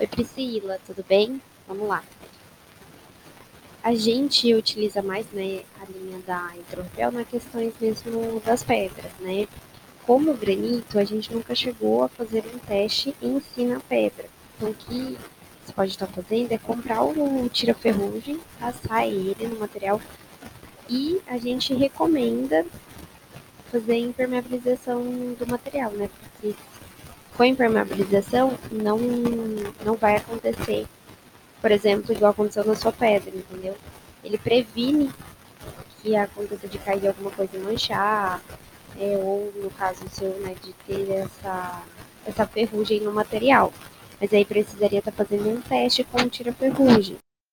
Oi, Priscila, tudo bem? Vamos lá. A gente utiliza mais, né, a linha da hidrogel nas questões mesmo das pedras, né? Como granito, a gente nunca chegou a fazer um teste em si na pedra. Então, o que você pode estar fazendo é comprar o tira-ferrugem, passar ele no material e a gente recomenda fazer a impermeabilização do material, né? Porque com a impermeabilização não vai acontecer, por exemplo, igual aconteceu na sua pedra, entendeu? Ele previne que aconteça de cair alguma coisa e manchar, ou no caso seu, né, de ter essa ferrugem no material. Mas aí precisaria estar fazendo um teste com o tira-ferrugem.